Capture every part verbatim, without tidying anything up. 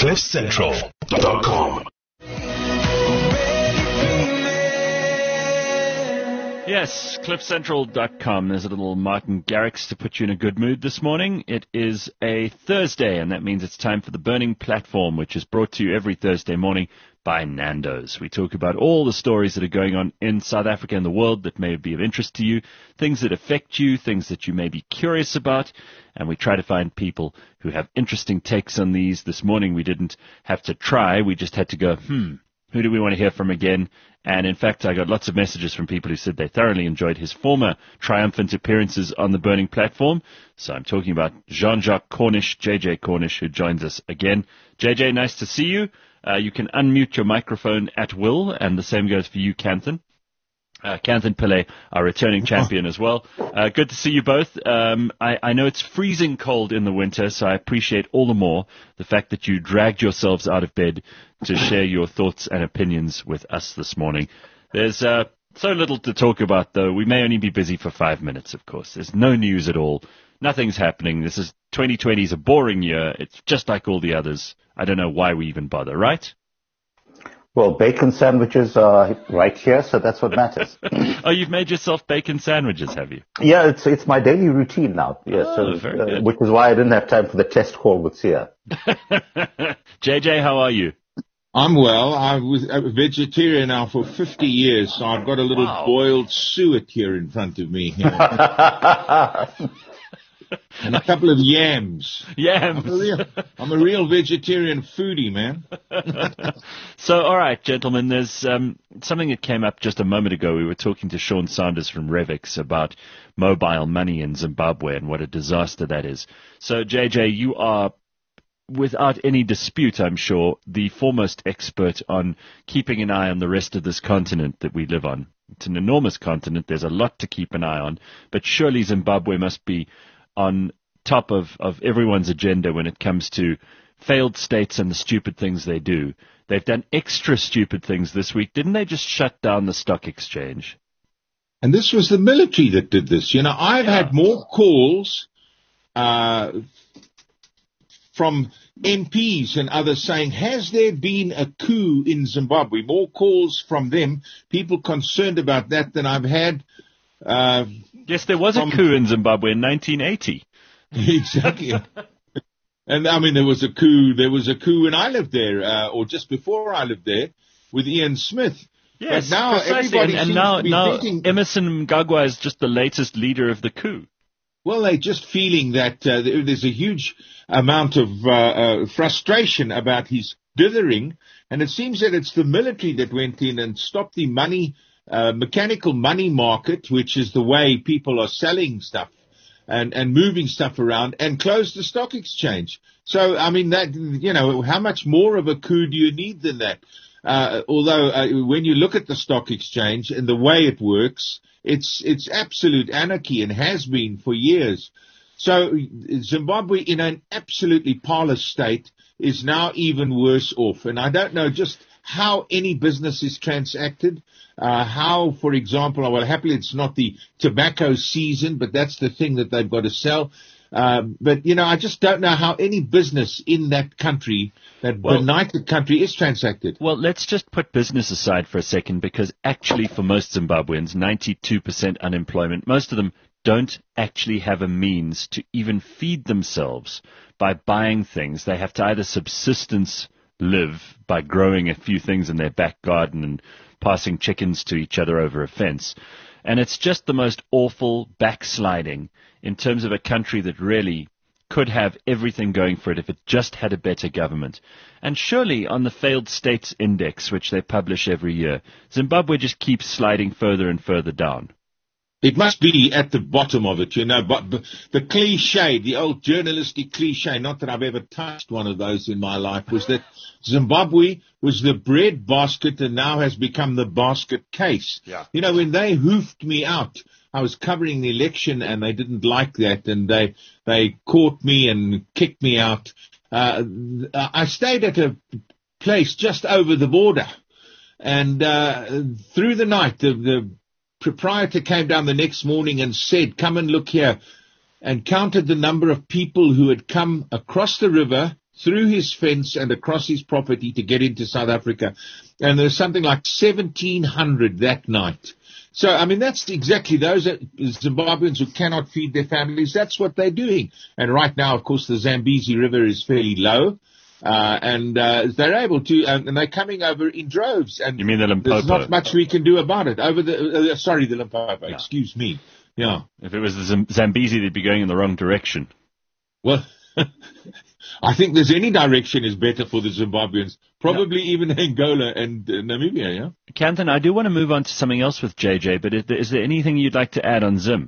cliff central dot com. Yes, cliff central dot com. There's a little Martin Garrix to put you in a good mood this morning. It is a Thursday, and that means it's time for the Burning Platform, which is brought to you every Thursday morning by Nando's. We talk about all the stories that are going on in South Africa and the world that may be of interest to you, things that affect you, things that you may be curious about, and we try to find people who have interesting takes on these. This morning we didn't have to try, we just had to go, hmm, who do we want to hear from again? And in fact, I got lots of messages from people who said they thoroughly enjoyed his former triumphant appearances on the Burning Platform. So I'm talking about Jean-Jacques Cornish, J J Cornish, who joins us again. J J, nice to see you. Uh, you can unmute your microphone at will, and the same goes for you, Kanthan. Uh, Kanthan Pillay, our returning champion as well. Uh, good to see you both. Um, I, I know it's freezing cold in the winter, so I appreciate all the more the fact that you dragged yourselves out of bed to share your thoughts and opinions with us this morning. There's uh, so little to talk about, though. We may only be busy for five minutes, of course. There's no news at all. Nothing's happening. This is twenty twenty is a boring year. It's just like all the others. I don't know why we even bother, right? Well, bacon sandwiches are right here, so that's what matters. Oh, you've made yourself bacon sandwiches, have you? Yeah, it's it's my daily routine now. Yes, Oh, so, very uh, good. which is why I didn't have time for the test call with Sia. J J, how are you? I'm well. I was a vegetarian now for fifty years, so I've got a little Wow. boiled suet here in front of me. Here. And a couple of yams. Yams. I'm a real, I'm a real vegetarian foodie, man. So, all right, gentlemen, there's um, something that came up just a moment ago. We were talking to Sean Sanders from Revix about mobile money in Zimbabwe and what a disaster that is. So, J J, you are, without any dispute, I'm sure, the foremost expert on keeping an eye on the rest of this continent that we live on. It's an enormous continent. There's a lot to keep an eye on. But surely Zimbabwe must be on top of, of everyone's agenda when it comes to failed states and the stupid things they do. They've done extra stupid things this week. Didn't they just shut down the stock exchange? And this was the military that did this. You know, I've Yeah. had more calls uh, from M Ps and others saying, has there been a coup in Zimbabwe? More calls from them, people concerned about that, than I've had. Uh, Yes, there was a From- coup in Zimbabwe in nineteen eighty. exactly. And I mean, there was a coup. There was a coup when I lived there, uh, or just before I lived there, with Ian Smith. Yes, But now precisely. everybody and, and seems now, to be now thinking- Emerson Mnangagwa is just the latest leader of the coup. Well, they're just feeling that uh, there- there's a huge amount of uh, uh, frustration about his dithering, and it seems that it's the military that went in and stopped the money, uh, mechanical money market, which is the way people are selling stuff and, and moving stuff around, and closed the stock exchange. So, I mean, that, you know, how much more of a coup do you need than that? Uh, although uh, when you look at the stock exchange and the way it works, it's it's absolute anarchy and has been for years. So Zimbabwe, in an absolutely parlous state, is now even worse off. And I don't know just how any business is transacted, uh, how, for example, well, happily it's not the tobacco season, but that's the thing that they've got to sell. Uh, but, you know, I just don't know how any business in that country, that Well- benighted country, is transacted. Well, let's just put business aside for a second, because actually for most Zimbabweans, ninety-two percent unemployment, most of them don't actually have a means to even feed themselves by buying things. They have to either subsistence live by growing a few things in their back garden and passing chickens to each other over a fence. And it's just the most awful backsliding in terms of a country that really could have everything going for it if it just had a better government. And surely on the failed states index, which they publish every year, Zimbabwe just keeps sliding further and further down. It must be at the bottom of it, you know, but but the cliche, the old journalistic cliche, not that I've ever touched one of those in my life, was that Zimbabwe was the bread basket and now has become the basket case. Yeah. You know, when they hoofed me out, I was covering the election and they didn't like that, and they they caught me and kicked me out. Uh, I stayed at a place just over the border, and uh, through the night, the, the proprietor came down the next morning and said, "Come and look here," and counted the number of people who had come across the river through his fence and across his property to get into South Africa. And there's something like seventeen hundred that night. So, I mean, that's exactly those Zimbabweans who cannot feed their families. That's what they're doing. And right now, of course, the Zambezi River is fairly low. Uh, and uh, they're able to, uh, and they're coming over in droves. And you mean the Limpopo? There's not much we can do about it. Over the, uh, sorry, the Limpopo, yeah. excuse me. Yeah. If it was the Z- Zambezi, they'd be going in the wrong direction. Well, I think there's any direction is better for the Zimbabweans. Probably yeah. even Angola and uh, Namibia, yeah? Kanthan, I do want to move on to something else with J J, but is there, is there anything you'd like to add on Zim?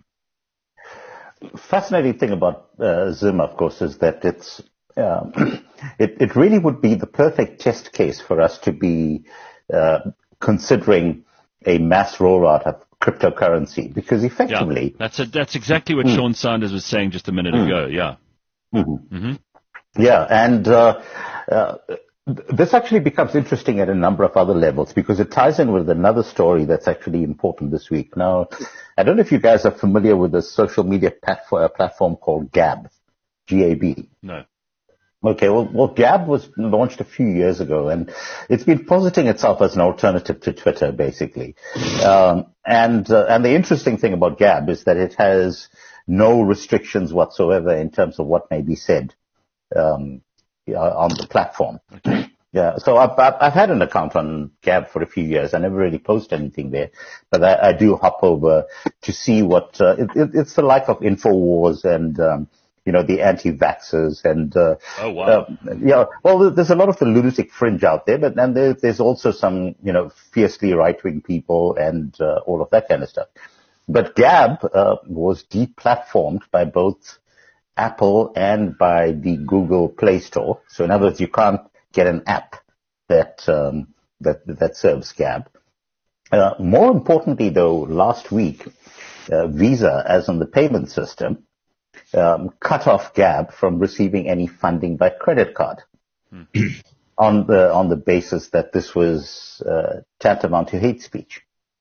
Fascinating thing about uh, Zim, of course, is that it's um, it, it really would be the perfect test case for us to be uh, considering a mass rollout of cryptocurrency, because effectively... Yeah, that's, a, that's exactly what mm. Sean Sanders was saying just a minute mm. ago, yeah. Mm-hmm. Mm-hmm. Yeah, and uh, uh, this actually becomes interesting at a number of other levels, because it ties in with another story that's actually important this week. Now, I don't know if you guys are familiar with a social media platform, platform called Gab, G A B. No. Okay, well, well, Gab was launched a few years ago, and it's been positing itself as an alternative to Twitter, basically. Um, and uh, and the interesting thing about Gab is that it has no restrictions whatsoever in terms of what may be said um, on the platform. Okay. Yeah, so I've, I've had an account on Gab for a few years. I never really post anything there, but I, I do hop over to see what uh, it, it, it's the like of InfoWars and. Um, You know, the anti-vaxxers and, uh, oh, wow. uh, yeah, well, there's a lot of the lunatic fringe out there, but then there, there's also some, you know, fiercely right-wing people and, uh, all of that kind of stuff. But Gab, uh, was deplatformed by both Apple and by the Google Play Store. So in other words, you can't get an app that, um, that, that serves Gab. Uh, more importantly though, last week, uh, Visa, as in the payment system, Um, cut off Gab from receiving any funding by credit card hmm. on the on the basis that this was uh, tantamount to hate speech.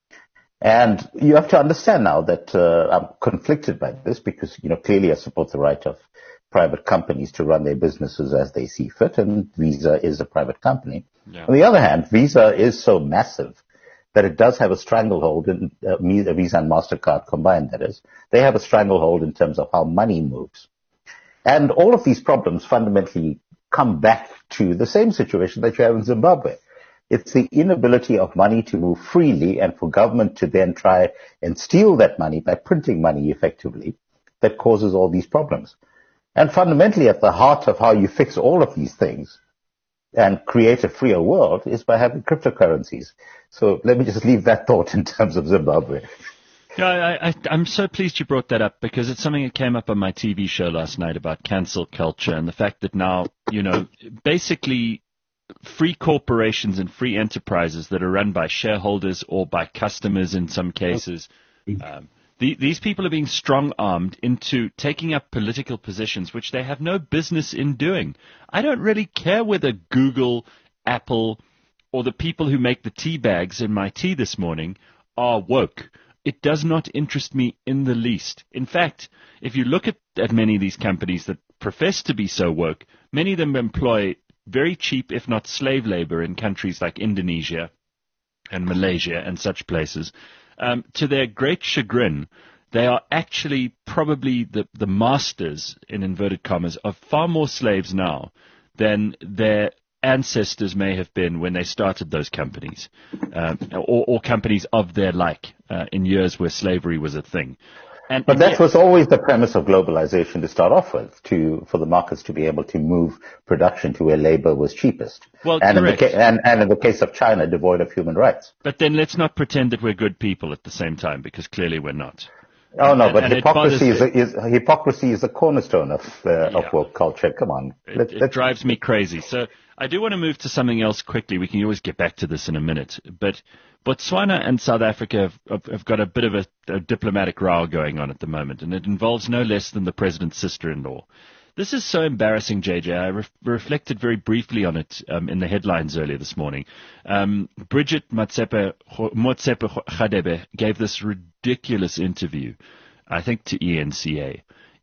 And you have to understand now that uh, I'm conflicted by this because, you know, clearly I support the right of private companies to run their businesses as they see fit, and Visa is a private company. Yeah. On the other hand, Visa is so massive that it does have a stranglehold in uh, Visa and MasterCard combined, that is. They have a stranglehold in terms of how money moves. And all of these problems fundamentally come back to the same situation that you have in Zimbabwe. It's the inability of money to move freely and for government to then try and steal that money by printing money effectively that causes all these problems. And fundamentally at the heart of how you fix all of these things and create a freer world is by having cryptocurrencies. So let me just leave that thought in terms of Zimbabwe. Yeah, I, I, I'm so pleased you brought that up because it's something that came up on my T V show last night about cancel culture and the fact that now, you know, basically free corporations and free enterprises that are run by shareholders or by customers in some cases, um, the, these people are being strong-armed into taking up political positions which they have no business in doing. I don't really care whether Google, Apple, or the people who make the tea bags in my tea this morning are woke. It does not interest me in the least. In fact, if you look at, at many of these companies that profess to be so woke, many of them employ very cheap, if not slave labor, in countries like Indonesia and Malaysia and such places. Um, to their great chagrin, they are actually probably the, the masters, in inverted commas, of far more slaves now than their ancestors may have been when they started those companies, um, or, or companies of their like uh, in years where slavery was a thing. And, but and that yet, was always the premise of globalization to start off with, to for the markets to be able to move production to where labor was cheapest. Well, and, correct. In the ca- and, and in the case of China, devoid of human rights. But then let's not pretend that we're good people at the same time, because clearly we're not. Oh no, and, but and hypocrisy is, a, is hypocrisy is the cornerstone of uh, yeah. of woke culture. Come on, it, Let, it drives me crazy. So I do want to move to something else quickly. We can always get back to this in a minute. But Botswana and South Africa have, have, have got a bit of a, a diplomatic row going on at the moment, and it involves no less than the president's sister-in-law. This is so embarrassing, J J. I re- reflected very briefly on it um, in the headlines earlier this morning. Um, Bridget Motsepe Motsepe Khadebe gave this ridiculous interview, I think to E N C A,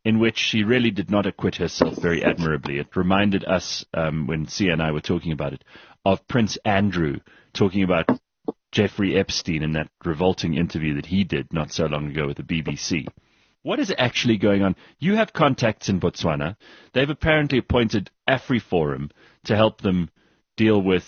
in which she really did not acquit herself very admirably. It reminded us, um, when Sia and I were talking about it, of Prince Andrew talking about Jeffrey Epstein in that revolting interview that he did not so long ago with the B B C. What is actually going on? You have contacts in Botswana. They've apparently appointed AfriForum to help them deal with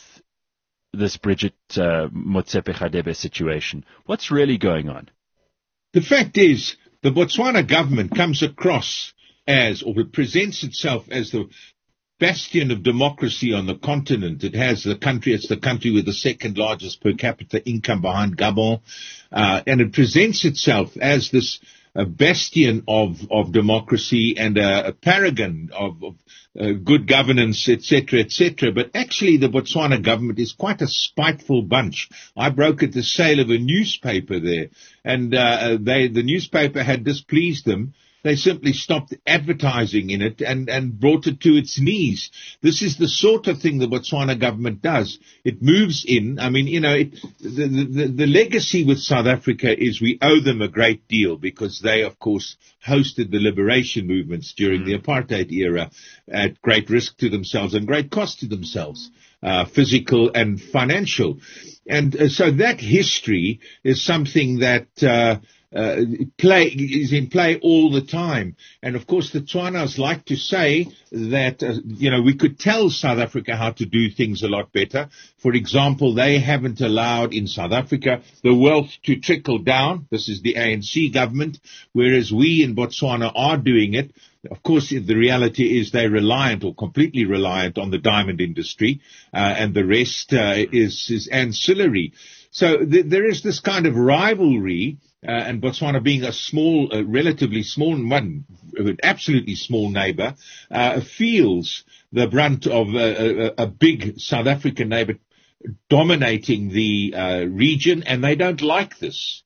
this Bridget uh, Motsepe-Radebe situation. What's really going on? The fact is, the Botswana government comes across as, or it presents itself as the bastion of democracy on the continent. It has the country, it's the country with the second largest per capita income behind Gabon, uh, and it presents itself as this a bastion of, of democracy and a, a paragon of, of uh, good governance, et cetera, et cetera. But actually, the Botswana government is quite a spiteful bunch. I brokered the sale of a newspaper there, and uh, they, the newspaper had displeased them. They simply stopped advertising in it and, and brought it to its knees. This is the sort of thing the Botswana government does. It moves in. I mean, you know, it, the, the, the legacy with South Africa is we owe them a great deal because they, of course, hosted the liberation movements during mm. the apartheid era at great risk to themselves and great cost to themselves, uh, physical and financial. And uh, so that history is something that uh Uh, play is in play all the time. And of course, the Tswanas like to say that, uh, you know, we could tell South Africa how to do things a lot better. For example, they haven't allowed in South Africa the wealth to trickle down. This is the A N C government, whereas we in Botswana are doing it. Of course, the reality is they're reliant or completely reliant on the diamond industry, uh, and the rest uh, is, is ancillary. So th- there is this kind of rivalry. Uh, and Botswana being a small, uh, relatively small, one, an absolutely small neighbor, uh, feels the brunt of a, a, a big South African neighbor dominating the uh, region, and they don't like this.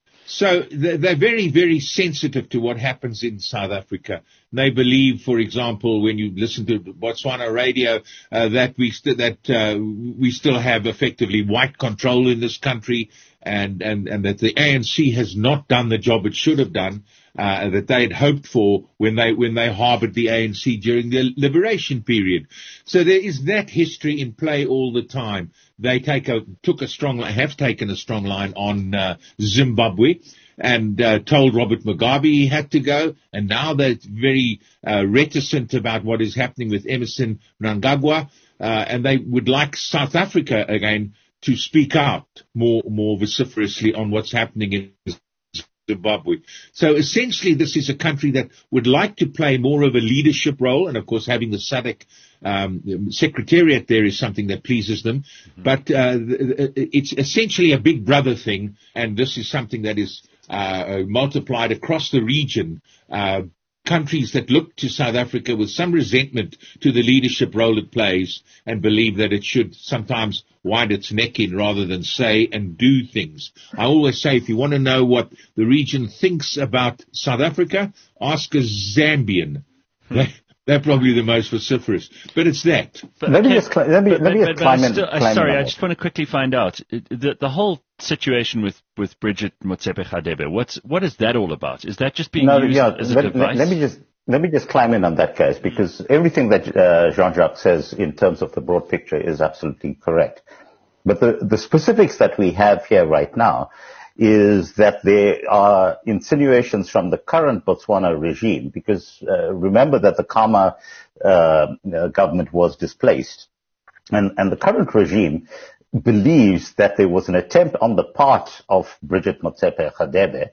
So they're very, very sensitive to what happens in South Africa. They believe, for example, when you listen to Botswana radio, uh, that we st- that uh, we still have effectively white control in this country, and, and, and that the A N C has not done the job it should have done, uh, that they had hoped for when they when they harbored the A N C during the liberation period. So there is that history in play all the time. They take a took a strong have taken a strong line on uh, Zimbabwe and uh, told Robert Mugabe he had to go, and now they're very uh, reticent about what is happening with Emmerson Mnangagwa, uh, and they would like South Africa again to speak out more more vociferously on what's happening in Zimbabwe. So essentially, this is a country that would like to play more of a leadership role, and of course, having the S A D C um, secretariat there is something that pleases them. Mm-hmm. But uh, it's essentially a big brother thing, and this is something that is uh, multiplied across the region. Uh, countries that look to South Africa with some resentment to the leadership role it plays and believe that it should sometimes wind its neck in rather than say and do things. I always say, if you want to know what the region thinks about South Africa, ask a Zambian. Hmm. They, they're probably the most vociferous, but it's that. But let me just, cl- let me, but, let me but, just but climb in. Still, climb sorry, in I just want to quickly find out the, the whole situation with, with Bridget Motsepe-Radebe. What's what is that all about? Is that just being no, used yeah, as a let, device? Let, let me just let me just climb in on that, guys, because everything that uh, Jean-Jacques says in terms of the broad picture is absolutely correct. But the, the specifics that we have here right now is that there are insinuations from the current Botswana regime, because uh, remember that the Khama uh, government was displaced, and, and the current regime believes that there was an attempt on the part of Bridget Motsepe-Radebe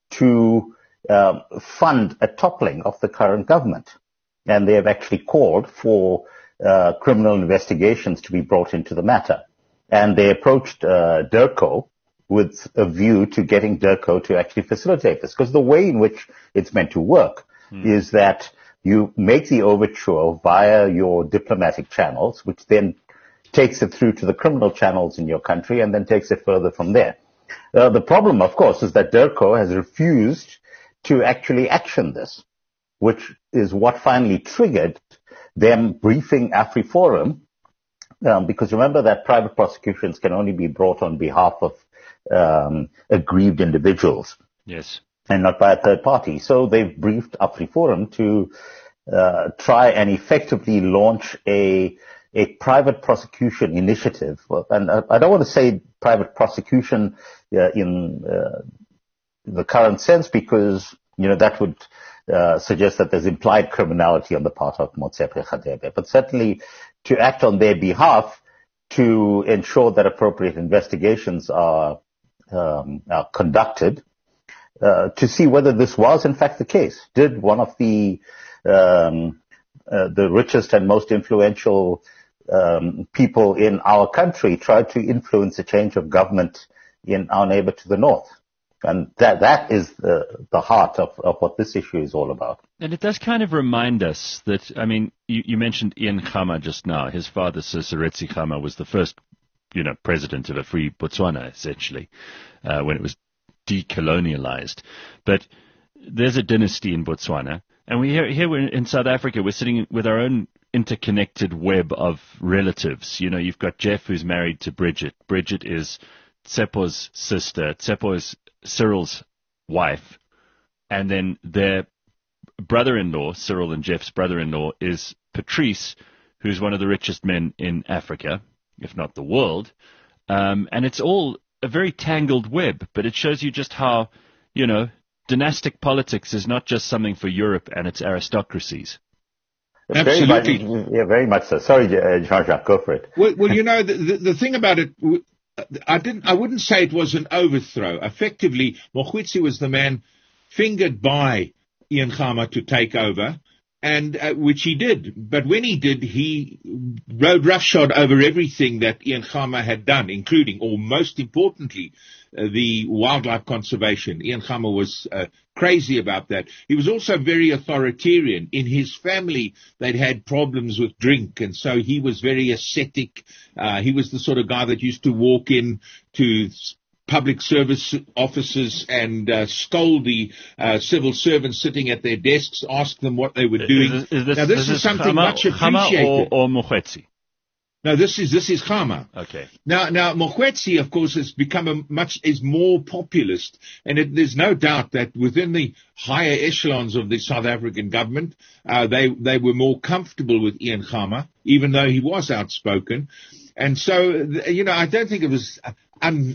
to um, fund a toppling of the current government. And they have actually called for uh, criminal investigations to be brought into the matter. And they approached uh, DIRCO with a view to getting DIRCO to actually facilitate this. Because the way in which it's meant to work hmm. is that you make the overture via your diplomatic channels, which then takes it through to the criminal channels in your country and then takes it further from there. Uh, the problem, of course, is that DIRCO has refused to actually action this, which is what finally triggered them briefing AfriForum, um, because remember that private prosecutions can only be brought on behalf of um, aggrieved individuals. Yes. and not by a third party. So they've briefed AfriForum to uh, try and effectively launch a a private prosecution initiative. And I don't want to say private prosecution uh, in uh, the current sense, because, you know, that would uh, suggest that there's implied criminality on the part of Motsepe Radebe, but certainly to act on their behalf to ensure that appropriate investigations are, um, are conducted uh, to see whether this was in fact the case. Did one of the um, uh, the richest and most influential um, people in our country try to influence a change of government in our neighbor to the north? And that that is the, the heart of, of what this issue is all about. And it does kind of remind us that, I mean, you, you mentioned Ian Khama just now. His father, Sir Seretse Khama, was the first, you know, president of a free Botswana, essentially, uh, when it was decolonialized. But there's a dynasty in Botswana. And we here, here we're in South Africa, we're sitting with our own interconnected web of relatives. You know, you've got Jeff, who's married to Bridget. Bridget is Tsepo's sister. Tsepo is Cyril's wife, and then their brother-in-law, Cyril and Jeff's brother-in-law, is Patrice, who's one of the richest men in Africa, if not the world. Um, and it's all a very tangled web, but it shows you just how, you know, dynastic politics is not just something for Europe and its aristocracies. Absolutely. Very much, yeah, very much so. Sorry, Jean-Jacques, go for it. Well, well you know, the, the, the thing about it, I didn't. I wouldn't say it was an overthrow. Effectively, Mokgweetsi was the man fingered by Ian Khama to take over, and uh, which he did. But when he did, he rode roughshod over everything that Ian Khama had done, including, or most importantly, uh, the wildlife conservation. Ian Khama was uh, crazy about that. He was also very authoritarian. In his family, they'd had problems with drink, and so he was very ascetic. Uh, he was the sort of guy that used to walk in to public service offices and uh, scold the uh, civil servants sitting at their desks, ask them what they were doing. Is, is this, now, this is, is this something Khama, much appreciated. Khama or, or Mokgweetsi? No, this is this is Khama. Okay. Now, now Mokgweetsi, of course, has become a much is more populist, and it, there's no doubt that within the higher echelons of the South African government, uh, they they were more comfortable with Ian Khama, even though he was outspoken, and so you know I don't think it was un,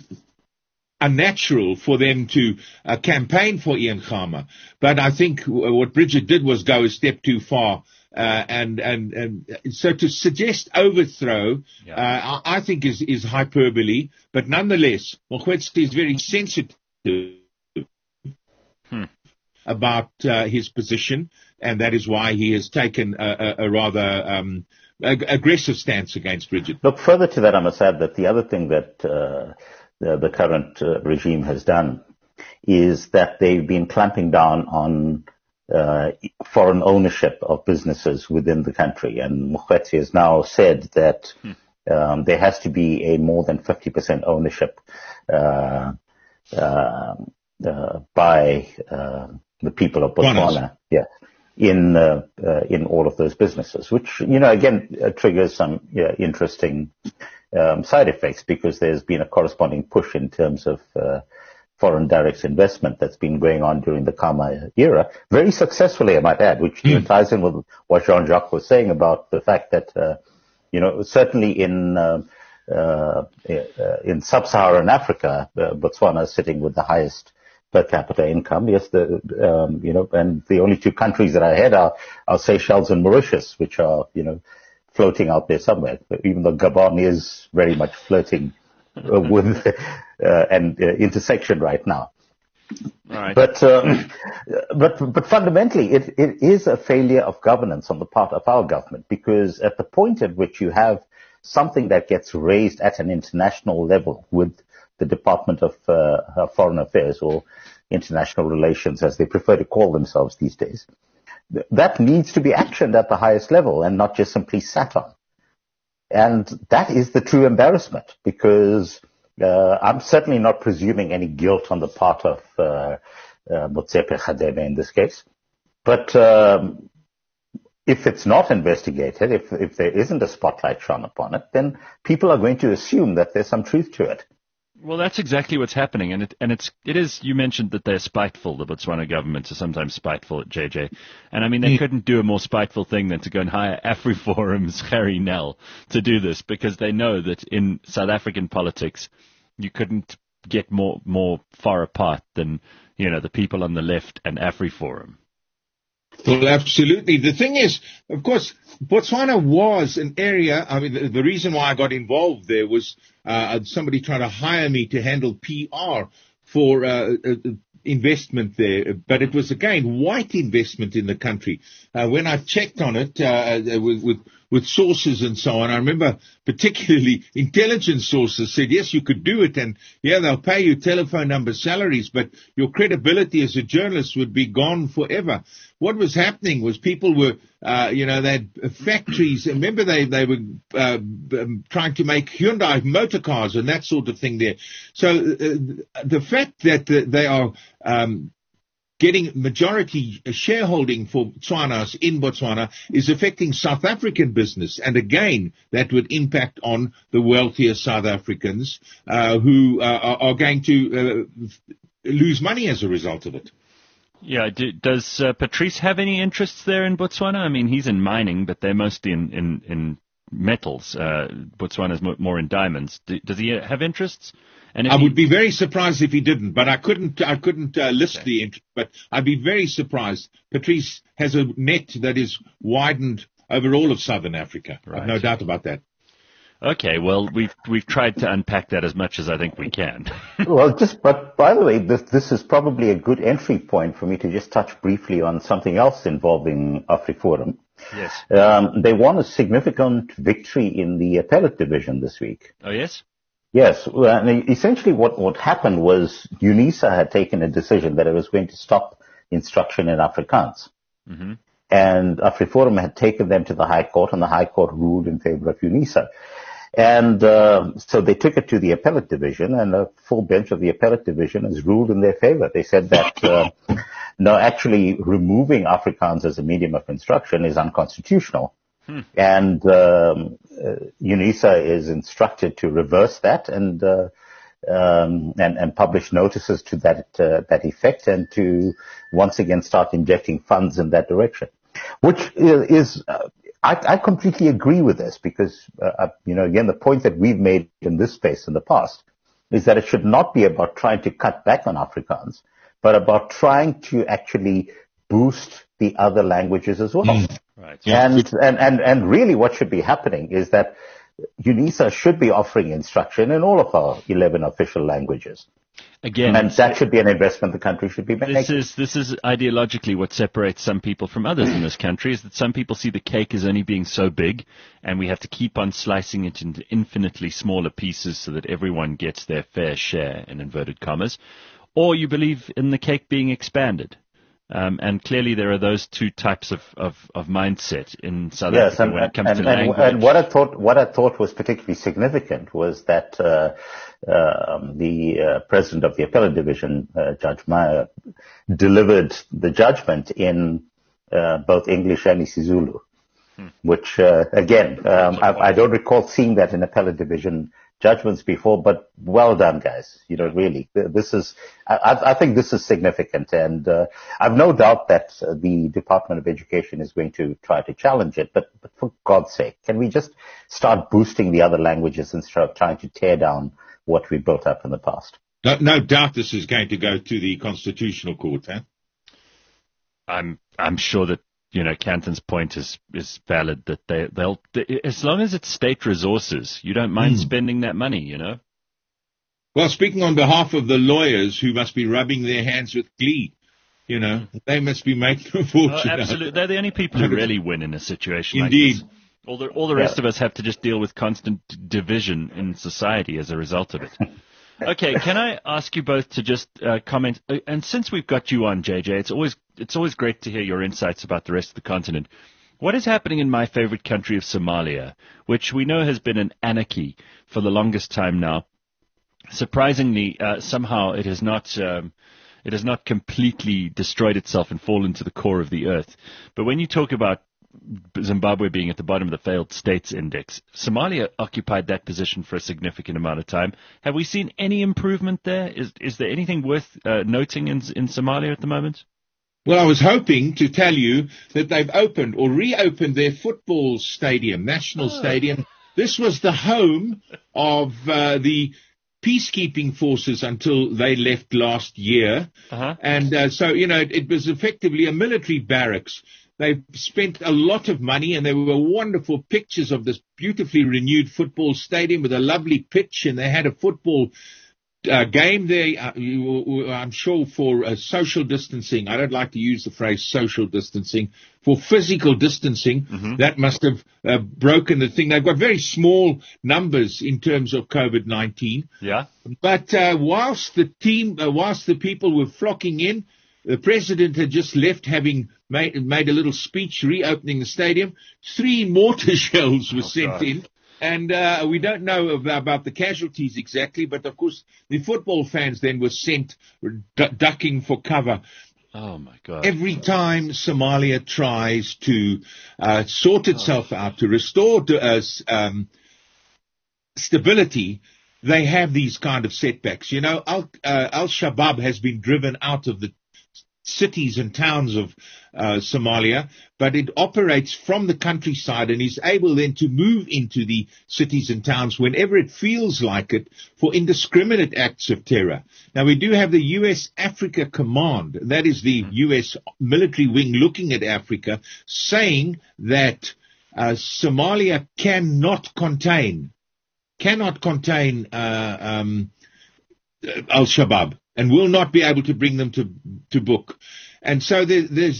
unnatural for them to uh, campaign for Ian Khama, but I think what Bridget did was go a step too far. Uh, and, and, and so to suggest overthrow, yeah. uh, I, I think is, is hyperbole, but nonetheless, Mokgweetsi is very sensitive hmm. about uh, his position, and that is why he has taken a, a, a rather um, ag- aggressive stance against Bridget. Look, further to that, I must add that the other thing that uh, the, the current uh, regime has done is that they've been clamping down on Uh, foreign ownership of businesses within the country. And Mokgweetsi has now said that hmm. um, there has to be a more than fifty percent ownership uh, uh, uh, by uh, the people of Botswana yeah, in uh, uh, in all of those businesses, which, you know, again, uh, triggers some yeah, interesting um, side effects, because there's been a corresponding push in terms of uh, foreign direct investment that's been going on during the Khama era, very successfully, I might add, which mm. ties in with what Jean-Jacques was saying about the fact that, uh, you know, certainly in uh, uh, in sub-Saharan Africa, uh, Botswana is sitting with the highest per capita income. Yes, the um, you know, and the only two countries that are ahead are, are Seychelles and Mauritius, which are, you know, floating out there somewhere. Even though Gabon is very much flirting Uh, with uh, and uh, intersection right now. Right. But um, but but fundamentally, it, it is a failure of governance on the part of our government, because at the point at which you have something that gets raised at an international level with the Department of uh, Foreign Affairs, or International Relations, as they prefer to call themselves these days, that needs to be actioned at the highest level and not just simply sat on. And that is the true embarrassment, because uh, I'm certainly not presuming any guilt on the part of uh, uh, Motsepe Radebe in this case. But um, if it's not investigated, if, if there isn't a spotlight shone upon it, then people are going to assume that there's some truth to it. Well, that's exactly what's happening, and it and it's it is. You mentioned that they're spiteful. The Botswana government is sometimes spiteful at J J, and I mean they mm. couldn't do a more spiteful thing than to go and hire AfriForum's Harry Nell to do this, because they know that in South African politics, you couldn't get more more far apart than, you know, the people on the left and AfriForum. Well, absolutely. The thing is, of course, Botswana was an area. I mean, the, the reason why I got involved there was uh, somebody trying to hire me to handle P R for uh, uh, investment there. But it was, again, white investment in the country. Uh, when I checked on it uh, with, with with sources and so on, I remember particularly intelligence sources said, yes, you could do it, and yeah, they'll pay you telephone number salaries, but your credibility as a journalist would be gone forever. What was happening was people were, uh, you know, they had factories. Remember, they, they were uh, trying to make Hyundai motor cars and that sort of thing there. So uh, the fact that uh, they are um, getting majority shareholding for Tswanas in Botswana is affecting South African business. And again, that would impact on the wealthier South Africans uh, who uh, are, are going to uh, lose money as a result of it. Yeah, do, does uh, Patrice have any interests there in Botswana? I mean, he's in mining, but they're mostly in, in, in metals. Uh, Botswana's more in diamonds. Do, does he have interests? And I he, would be very surprised if he didn't, but I couldn't. I couldn't uh, list okay. the interest. But I'd be very surprised. Patrice has a net that is widened over all of Southern Africa. Right. I've no doubt about that. Okay, well, we've we've tried to unpack that as much as I think we can. Well, just but by the way, this this is probably a good entry point for me to just touch briefly on something else involving AfriForum. Yes. Um, they won a significant victory in the appellate division this week. Oh yes. Yes, and essentially what, what happened was UNISA had taken a decision that it was going to stop instruction in Afrikaans. Mm-hmm. And AfriForum had taken them to the High Court, and the High Court ruled in favor of UNISA. And uh, so they took it to the appellate division, and a full bench of the appellate division has ruled in their favor. They said that, uh, no, actually removing Afrikaans as a medium of instruction is unconstitutional. Hmm. And um, uh, UNISA is instructed to reverse that and uh, um, and, and publish notices to that uh, that effect, and to once again start injecting funds in that direction. Which is, uh, I, I completely agree with this, because uh, you know, again, the point that we've made in this space in the past is that it should not be about trying to cut back on Afrikaans, but about trying to actually boost the other languages as well. Mm. Right. Yeah. And, and, and, and really what should be happening is that UNISA should be offering instruction in all of our eleven official languages. Again, and that should be an investment the country should be making. This is, this is ideologically what separates some people from others in this country, is that some people see the cake as only being so big, and we have to keep on slicing it into infinitely smaller pieces so that everyone gets their fair share, in inverted commas. Or you believe in the cake being expanded. Um, and clearly there are those two types of, of, of mindset in South yes, Africa and, when it comes and, to and, language. And what I thought, what I thought was particularly significant was that uh, um, the uh, president of the appellate division, uh, Judge Meyer, delivered the judgment in uh, both English and isiZulu, hmm. which uh, again, um, I, I don't recall seeing that in appellate division judgments before, but well done, guys. You know, really, this is, I, I think this is significant, and uh, I've no doubt that uh, the Department of Education is going to try to challenge it, but, but for God's sake, can we just start boosting the other languages instead of trying to tear down what we built up in the past? No, no doubt this is going to go to the Constitutional Court, huh? I'm, I'm sure that, you know, Canton's point is, is valid, that they, they'll, they, as long as it's state resources, you don't mind mm. spending that money, you know? Well, speaking on behalf of the lawyers who must be rubbing their hands with glee, you know, they must be making a fortune. Oh, absolutely. They're the only people who really win in a situation Indeed. like this. All the, all the rest yeah. of us have to just deal with constant division in society as a result of it. Okay, can I ask you both to just uh, comment? Uh, and since we've got you on, J J, it's always it's always great to hear your insights about the rest of the continent. What is happening in my favorite country of Somalia, which we know has been an anarchy for the longest time now? Surprisingly, uh, somehow it has not um, it has not completely destroyed itself and fallen to the core of the earth. But when you talk about Zimbabwe being at the bottom of the failed states index. Somalia occupied that position for a significant amount of time. Have we seen any improvement there? Is is there anything worth uh, noting in in Somalia at the moment? Well, I was hoping to tell you that they've opened or reopened their football stadium, national oh. stadium. This was the home of uh, the peacekeeping forces until they left last year. Uh-huh. And uh, so, you know, it, it was effectively a military barracks. They spent a lot of money, and there were wonderful pictures of this beautifully renewed football stadium with a lovely pitch, and they had a football Uh, game there, uh, you, I'm sure for uh, social distancing. I don't like to use the phrase social distancing. For physical distancing, mm-hmm. that must have uh, broken the thing. They've got very small numbers in terms of COVID nineteen. Yeah. But uh, whilst the team, uh, whilst the people were flocking in, the president had just left, having made, made a little speech reopening the stadium. Three mortar shells were oh, sent God. in. And uh, we don't know about the casualties exactly, but of course the football fans then were sent d- ducking for cover. Oh my God! Every time Somalia tries to uh, sort itself oh. out, to restore to us um, stability, they have these kind of setbacks. You know, Al uh, Al-Shabaab has been driven out of the cities and towns of uh, Somalia, but it operates from the countryside and is able then to move into the cities and towns whenever it feels like it for indiscriminate acts of terror. Now, we do have the U S Africa Command, that is the U S military wing looking at Africa, saying that uh, Somalia cannot contain, cannot contain uh, um, Al-Shabaab, and will not be able to bring them to to book. And so there, there's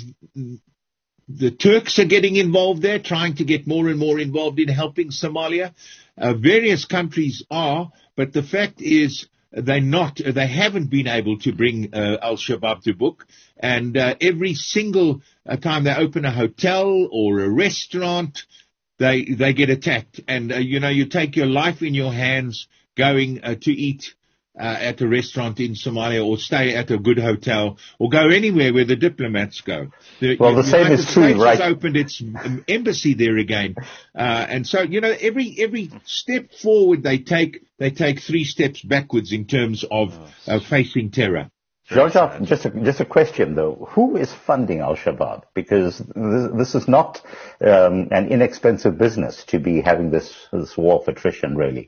the Turks are getting involved there, trying to get more and more involved in helping Somalia. Uh, various countries are, but the fact is they're not, they haven't been able to bring uh, Al-Shabaab to book. And uh, every single uh, time they open a hotel or a restaurant, they they get attacked. And, uh, you know, you take your life in your hands going uh, to eat Uh, at a restaurant in Somalia, or stay at a good hotel, or go anywhere where the diplomats go. The, well, the same United is true, States right? has opened its um, embassy there again, uh, and so you know every every step forward they take, they take three steps backwards in terms of uh, facing terror. Georgia, just a, just a question though: who is funding Al-Shabaab? Because this, this is not um, an inexpensive business to be having this this war of attrition, really.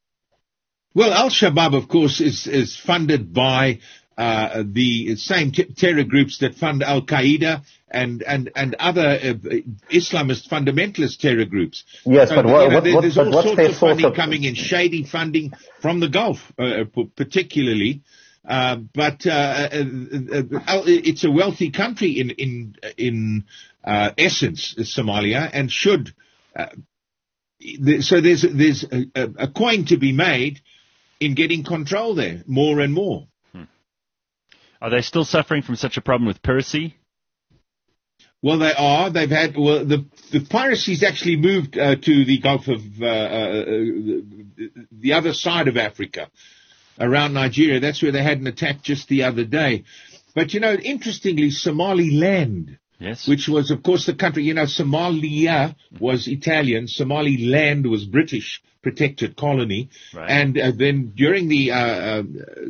Well, Al-Shabaab, of course, is, is funded by uh, the same t- terror groups that fund Al-Qaeda and, and, and other uh, Islamist fundamentalist terror groups. Yes, so, but what, you know, what, there, what, there's but all what's sorts their of funding of... coming in, shady funding from the Gulf, uh, particularly. Uh, but uh, uh, uh, it's a wealthy country in in in uh, essence, Somalia, and should. Uh, th- so there's there's a, a coin to be made in getting control there, more and more. Hmm. Are they still suffering from such a problem with piracy? Well, they are. They've had, well, the, the piracy's actually moved uh, to the Gulf of, uh, uh, the other side of Africa, around Nigeria. That's where they had an attack just the other day. But, you know, interestingly, Somaliland, yes, which was, of course, the country, you know, Somalia was Italian, Somaliland was British protected colony. Right. And uh, then during the uh, uh,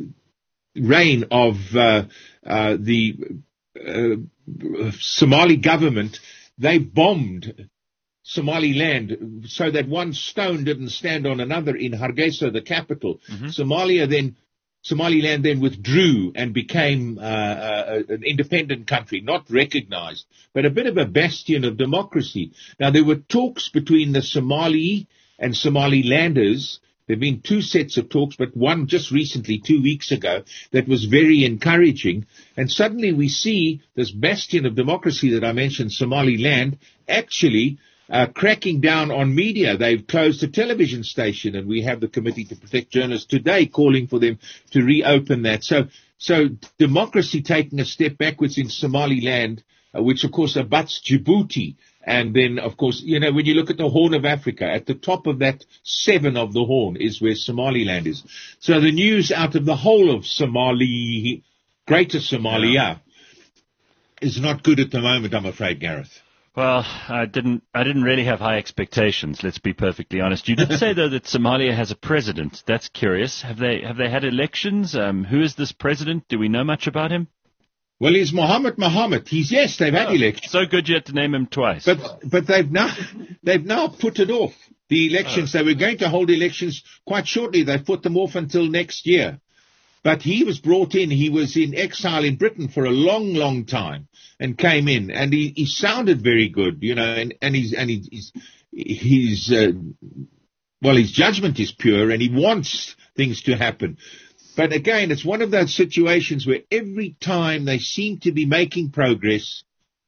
reign of uh, uh, the uh, Somali government, they bombed Somaliland so that one stone didn't stand on another in Hargeisa, the capital. Mm-hmm. Somalia then, Somaliland then withdrew and became uh, uh, an independent country, not recognized, but a bit of a bastion of democracy. Now, there were talks between the Somali and Somalilanders. There have been two sets of talks, but one just recently, two weeks ago, that was very encouraging. And suddenly we see this bastion of democracy that I mentioned, Somaliland, actually uh, cracking down on media. They've closed a television station, and we have the Committee to Protect Journalists today calling for them to reopen that. So, so democracy taking a step backwards in Somaliland, uh, which of course abuts Djibouti. And then, of course, you know, when you look at the Horn of Africa, at the top of that seven of the Horn is where Somaliland is. So the news out of the whole of Somali, Greater Somalia, yeah, is not good at the moment, I'm afraid, Gareth. Well, I didn't. I didn't really have high expectations. Let's be perfectly honest. You did say though that Somalia has a president. That's curious. Have they have they had elections? Um, who is this president? Do we know much about him? Well, he's Mohammed Mohammed. He's yes, they've had Oh, elections, so good you had to name him twice. but but they've now they've now put it off. The elections. Oh. They were going to hold elections quite shortly. They've put them off until next year. But he was brought in. He was in exile in Britain for a long, long time, and came in, and he, he sounded very good, you know, and and he's and he, he's he's uh, well, his judgment is pure, and he wants things to happen. But again, it's one of those situations where every time they seem to be making progress,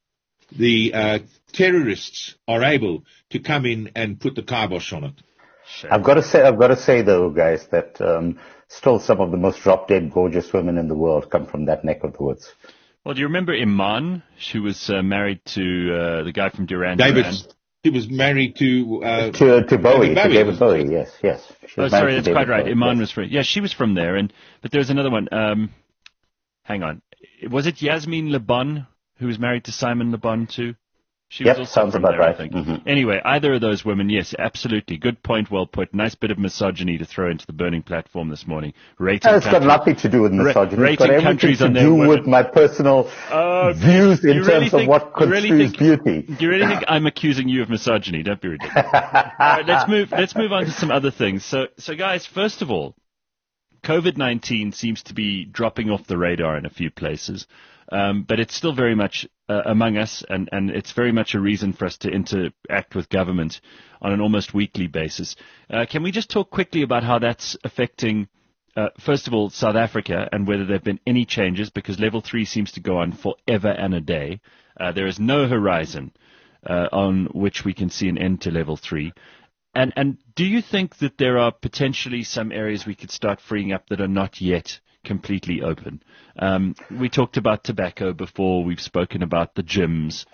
the uh, terrorists are able to come in and put the kibosh on it. I've got to say, I've got to say though, guys, that um, still some of the most drop-dead gorgeous women in the world come from that neck of the woods. Well, do you remember Iman? She was uh, married to uh, the guy from Duran David, Duran. he was married to uh, To to Bowie, David to Bowie. David Bowie, yes, yes. She Oh, was sorry, married that's to quite David right. Bowie, Iman yes. was from. Yeah, she was from there, and but there was another one. Um, hang on, was it Yasmin Le Bon who was married to Simon Le Bon too? She Yep, was also sounds from about there, right. I think. Mhm. Anyway, either of those women, yes, absolutely. Good point, well put. Nice bit of misogyny to throw into the burning platform this morning. Rating No, it's got countries- nothing to do with Ra- misogyny. It's rating got everything countries to on their do women. with my personal Oh, views in you terms really of think- what you really construes think- beauty. Do you really think I'm accusing you of misogyny? Don't be ridiculous. All right, let's move. Let's move on to some other things. So, so guys, first of all, COVID nineteen seems to be dropping off the radar in a few places, um, but it's still very much uh, among us, and, and it's very much a reason for us to interact with government on an almost weekly basis. Uh, can we just talk quickly about how that's affecting, uh, first of all, South Africa, and whether there have been any changes, because level three seems to go on forever and a day. Uh, there is no horizon uh, on which we can see an end to level three. And and do you think that there are potentially some areas we could start freeing up that are not yet completely open? Um, we talked about tobacco before. We've spoken about the gyms.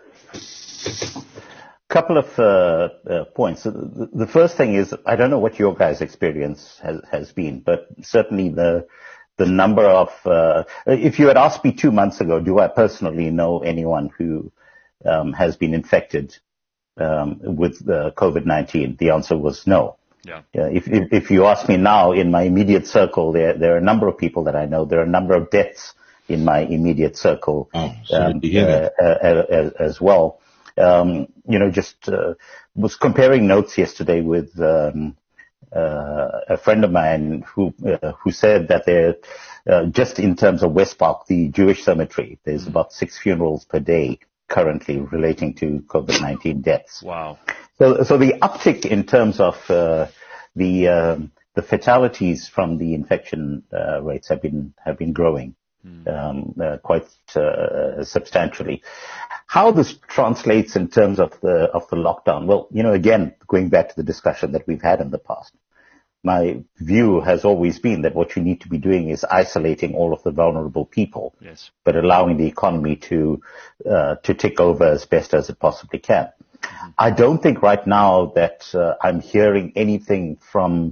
Couple of uh, uh, points. The, the first thing is, I don't know what your guys' experience has, has been, but certainly the the number of, uh, if you had asked me two months ago, do I personally know anyone who um, has been infected um, with uh, COVID nineteen? The answer was no. Yeah. Uh, if, if if you ask me now, in my immediate circle, there there are a number of people that I know. There are a number of deaths in my immediate circle Oh, sorry to hear that. uh, uh, as, as well. Um, you know, just uh, was comparing notes yesterday with um, uh, a friend of mine who uh, who said that there, uh, just in terms of West Park, the Jewish cemetery, there's Mm-hmm. about six funerals per day currently relating to COVID nineteen deaths. Wow. So, so the uptick in terms of uh, the um, the fatalities from the infection uh, rates have been have been growing um, uh, quite uh, substantially. How this translates in terms of the of the lockdown? Well, you know, again, going back to the discussion that we've had in the past, my view has always been that what you need to be doing is isolating all of the vulnerable people, Yes. but allowing the economy to uh, to tick over as best as it possibly can. I don't think right now that uh, I'm hearing anything from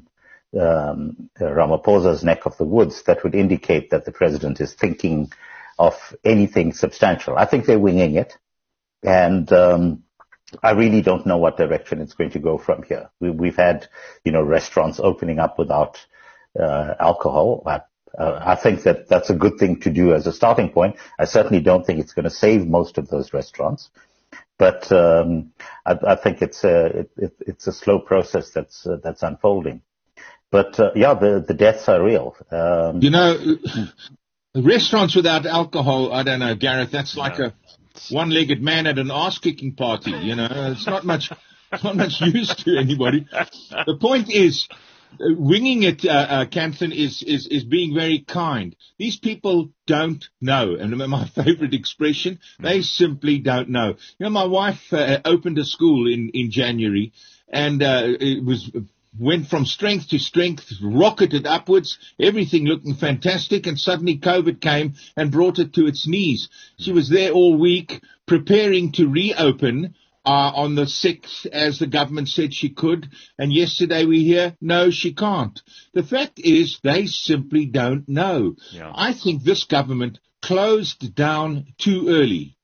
um, Ramaphosa's neck of the woods that would indicate that the president is thinking of anything substantial. I think they're winging it, and um, I really don't know what direction it's going to go from here. We, we've had, you know, restaurants opening up without uh, alcohol. I, uh, I think that that's a good thing to do as a starting point. I certainly don't think it's going to save most of those restaurants. But um, I, I think it's a it, it, it's a slow process that's uh, that's unfolding. But uh, yeah, the the deaths are real. Um, You know, restaurants without alcohol, I don't know, Gareth, that's like No. a one-legged man at an ass-kicking party, you know. It's not much, it's not much use to anybody. The point is, uh, winging it, uh, uh, Canton, is, is, is being very kind. These people don't know. And my favorite expression, they simply don't know. You know, my wife uh, opened a school in, in January, and uh, it was went from strength to strength, rocketed upwards, everything looking fantastic, and suddenly COVID came and brought it to its knees. She was there all week preparing to reopen uh, on the sixth, as the government said she could, and yesterday we hear, no, she can't. The fact is, they simply don't know. Yeah. I think this government closed down too early.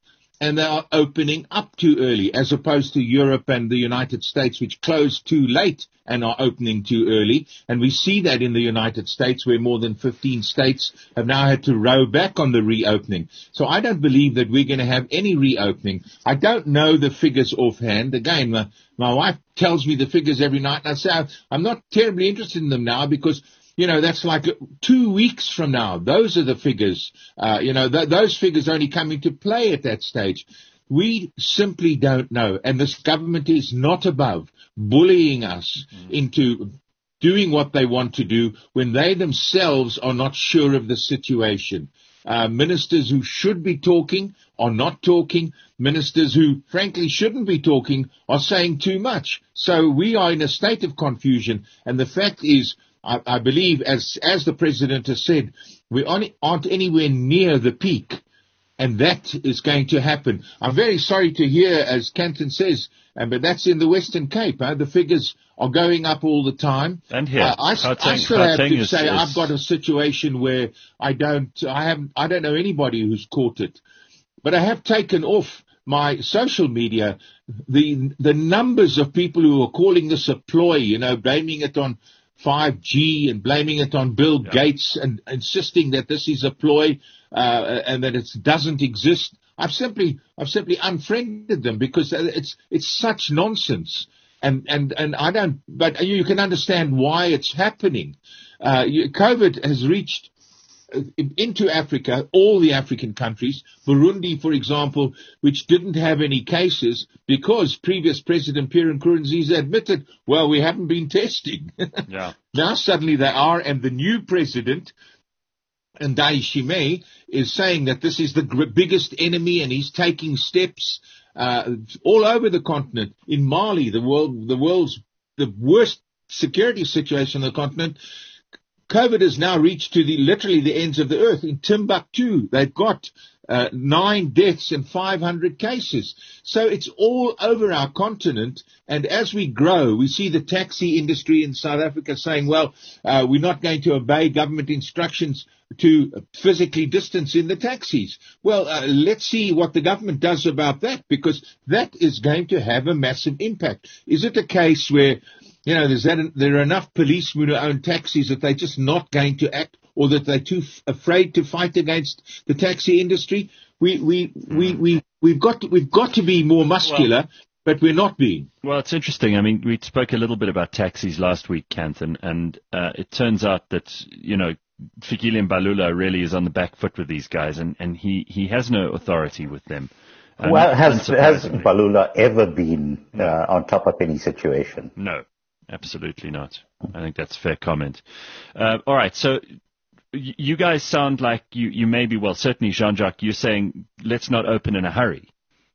and they are opening up too early, as opposed to Europe and the United States, which closed too late and are opening too early. And we see that in the United States, where more than fifteen states have now had to row back on the reopening. So I don't believe that we're going to have any reopening. I don't know the figures offhand. Again, my, my wife tells me the figures every night, and I say I'm not terribly interested in them now because, you know, that's like two weeks from now. Those are the figures. Uh, you know, th- those figures only come into play at that stage. We simply don't know. And this government is not above bullying us mm. into doing what they want to do when they themselves are not sure of the situation. Uh, ministers who should be talking are not talking. Ministers who, frankly, shouldn't be talking are saying too much. So we are in a state of confusion. And the fact is, I, I believe, as as the president has said, we aren't, aren't anywhere near the peak, and that is going to happen. I'm very sorry to hear, as Canton says, uh, but that's in the Western Cape. Huh? The figures are going up all the time. And here, uh, I, Gauteng, I still have to is, say is... I've got a situation where I don't, I haven't, I don't know anybody who's caught it, but I have taken off my social media the the numbers of people who are calling this a ploy, you know, blaming it on five G and blaming it on Bill yeah. Gates and insisting that this is a ploy uh, and that it doesn't exist. I've simply I've simply unfriended them because it's it's such nonsense. And and and I don't. But you can understand why it's happening. Uh, you, COVID has reached into Africa, all the African countries, Burundi, for example, which didn't have any cases because previous President Pierre Nkurunziza admitted, well, we haven't been testing. Yeah. Now suddenly they are, and the new president, Ndayishimiye, is saying that this is the gr- biggest enemy, and he's taking steps uh, all over the continent. In Mali, the world, the world's the worst security situation on the continent, COVID has now reached to the literally the ends of the earth. In Timbuktu, they've got uh, nine deaths and five hundred cases. So it's all over our continent. And as we grow, we see the taxi industry in South Africa saying, well, uh, we're not going to obey government instructions to physically distance in the taxis. Well, uh, let's see what the government does about that, because that is going to have a massive impact. Is it a case where, you know, there's that, there are enough policemen who own taxis that they're just not going to act, or that they're too f- afraid to fight against the taxi industry? We we mm. we we we've got to, we've got to be more muscular, well, but we're not being. Well, it's interesting. I mean, we spoke a little bit about taxis last week, Canton, and uh, it turns out that, you know, Fikile Mbalula really is on the back foot with these guys, and, and he, he has no authority with them. Uh, well, has has Mbalula ever been uh, on top of any situation? No. Absolutely not. I think that's a fair comment. Uh, all right, so y- you guys sound like you, you may be, well, certainly, Jean-Jacques, you're saying let's not open in a hurry.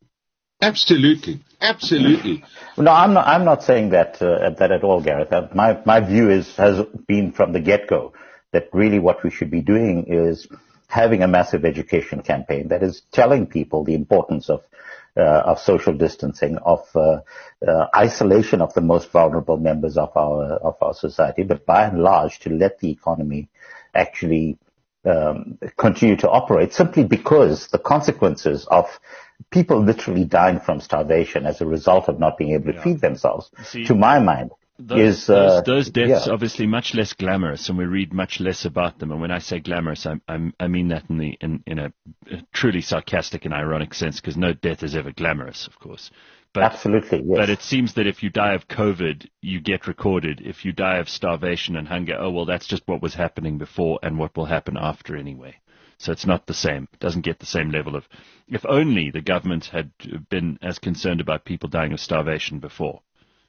Absolutely, absolutely. No, I'm not. I'm not saying that uh, that at all, Gareth. Uh, my my view is has been from the get-go that really what we should be doing is having a massive education campaign that is telling people the importance of Uh, of social distancing, of uh, uh, isolation of the most vulnerable members of our of our society, but by and large to let the economy actually um, continue to operate, simply because the consequences of people literally dying from starvation as a result of not being able to yeah. feed themselves, See, to my mind, Those, is, uh, those, those deaths yeah. obviously much less glamorous, and we read much less about them. And when I say glamorous, I, I, I mean that in the in, in a, a truly sarcastic and ironic sense, because no death is ever glamorous, of course. But, Absolutely, yes. But it seems that if you die of COVID, you get recorded. If you die of starvation and hunger, oh well, that's just what was happening before and what will happen after anyway. So it's not the same. It doesn't get the same level of. If only the government had been as concerned about people dying of starvation before.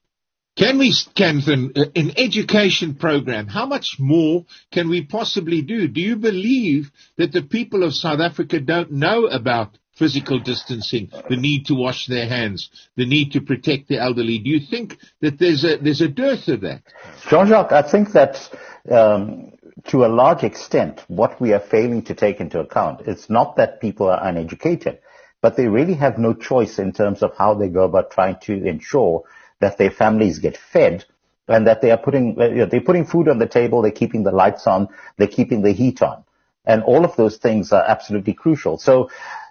Can we, Canton, an education program, how much more can we possibly do? Do you believe that the people of South Africa don't know about physical distancing, the need to wash their hands, the need to protect the elderly? Do you think that there's a there's a dearth of that? Jean-Jacques, I think that um, to a large extent, what we are failing to take into account, it's not that people are uneducated, but they really have no choice in terms of how they go about trying to ensure that their families get fed, and that they are putting, you know, they're putting food on the table, they're keeping the lights on, they're keeping the heat on. And all of those things are absolutely crucial. So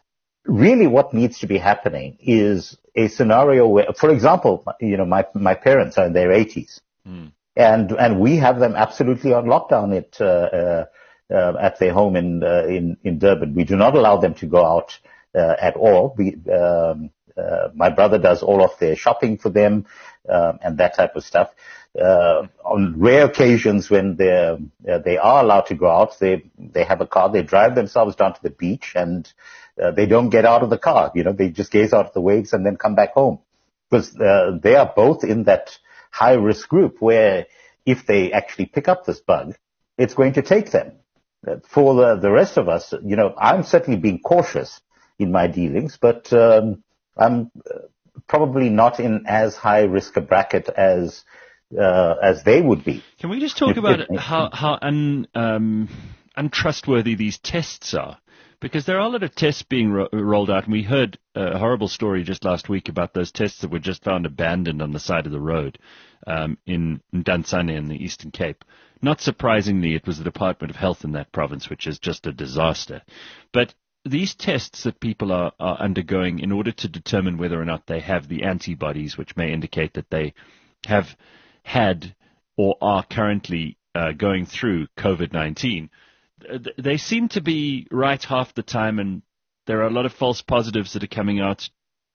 really what needs to be happening is a scenario where, for example, you know, my, my parents are in their eighties. Mm. And, and we have them absolutely on lockdown at, uh, uh, uh, at their home in, uh, in, in Durban. We do not allow them to go out, uh, at all. We, um, uh, my brother does all of their shopping for them, um, and that type of stuff. Uh, on rare occasions when they're, uh, they are allowed to go out, they, they have a car, they drive themselves down to the beach, and, uh, they don't get out of the car. You know, they just gaze out at the waves and then come back home. Because, uh, they are both in that high risk group where if they actually pick up this bug, it's going to take them. For the, the rest of us, you know, I'm certainly being cautious in my dealings, but, um, I'm probably not in as high risk a bracket as, uh, as they would be. Can we just talk if, about if, how, how un, um, untrustworthy these tests are? Because there are a lot of tests being ro- rolled out, and we heard a horrible story just last week about those tests that were just found abandoned on the side of the road um, in Ntansane in the Eastern Cape. Not surprisingly, it was the Department of Health in that province, which is just a disaster. But these tests that people are, are undergoing in order to determine whether or not they have the antibodies, which may indicate that they have had or are currently uh, going through COVID nineteen, they seem to be right half the time, and there are a lot of false positives that are coming out.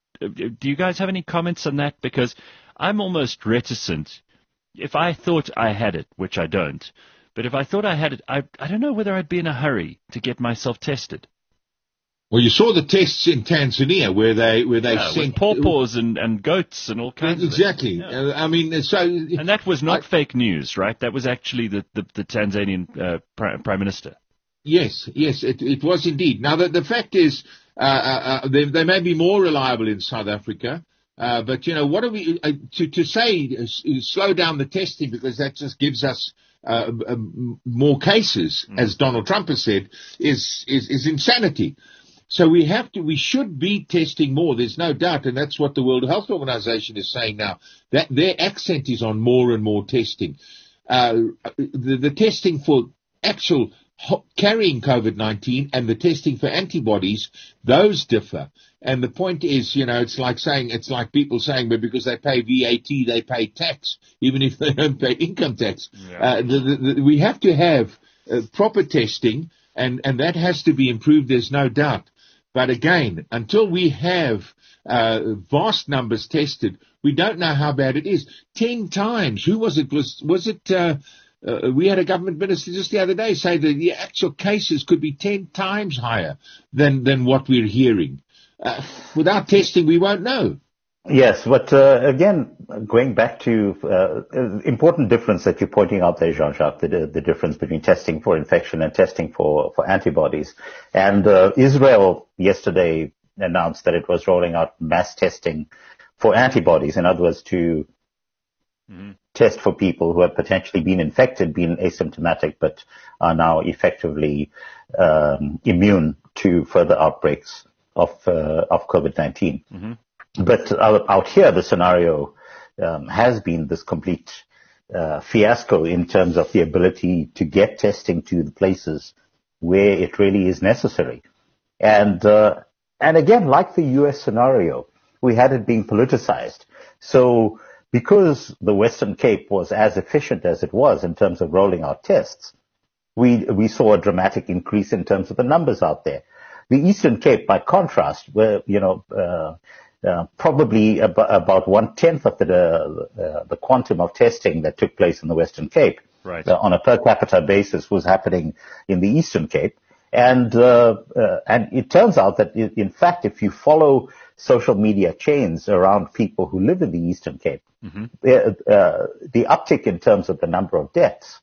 Do you guys have any comments on that? Because I'm almost reticent. If I thought I had it, which I don't, but if I thought I had it, I, I don't know whether I'd be in a hurry to get myself tested. Well, you saw the tests in Tanzania where they where they yeah, sent pawpaws and, and goats and all kinds exactly. of exactly. Yeah. Uh, I mean, so and that was not I, fake news, right? That was actually the the, the Tanzanian uh, prime, prime minister. Yes, yes, it, it was indeed. Now, the, the fact is, uh, uh, they, they may be more reliable in South Africa, uh, but, you know, what are we, uh, to, to say, uh, slow down the testing because that just gives us uh, um, more cases, mm. as Donald Trump has said, is, is, is insanity. So we have to, we should be testing more, there's no doubt, and that's what the World Health Organization is saying now, that their accent is on more and more testing. Uh, the, the testing for actual carrying COVID nineteen and the testing for antibodies, those differ. And the point is, you know, it's like saying, it's like people saying, but because they pay V A T, they pay tax, even if they don't pay income tax. Yeah. Uh, the, the, the, we have to have uh, proper testing, and, and that has to be improved, there's no doubt. But again, until we have uh, vast numbers tested, we don't know how bad it is. Ten times. Who was it? Was, was it, uh, Uh, we had a government minister just the other day say that the actual cases could be ten times higher than, than what we're hearing. Uh, without testing, we won't know. Yes, but uh, again, going back to uh, important difference that you're pointing out there, Jean-Jacques, the, the difference between testing for infection and testing for, for antibodies. And uh, Israel yesterday announced that it was rolling out mass testing for antibodies, in other words, to mm-hmm. test for people who have potentially been infected, been asymptomatic, but are now effectively um, immune to further outbreaks of uh, of COVID nineteen. Mm-hmm. But out, out here, the scenario um, has been this complete uh, fiasco in terms of the ability to get testing to the places where it really is necessary. And uh, and again, like the U S scenario, we had it being politicized. So because the Western Cape was as efficient as it was in terms of rolling out tests, we we saw a dramatic increase in terms of the numbers out there. The Eastern Cape, by contrast, were, you know, uh, uh, probably ab- about one-tenth of the, uh, the quantum of testing that took place in the Western Cape, right. uh, on a per capita basis, was happening in the Eastern Cape. And uh, uh, and it turns out that, in fact, if you follow social media chains around people who live in the Eastern Cape, mm-hmm. uh, the uptick in terms of the number of deaths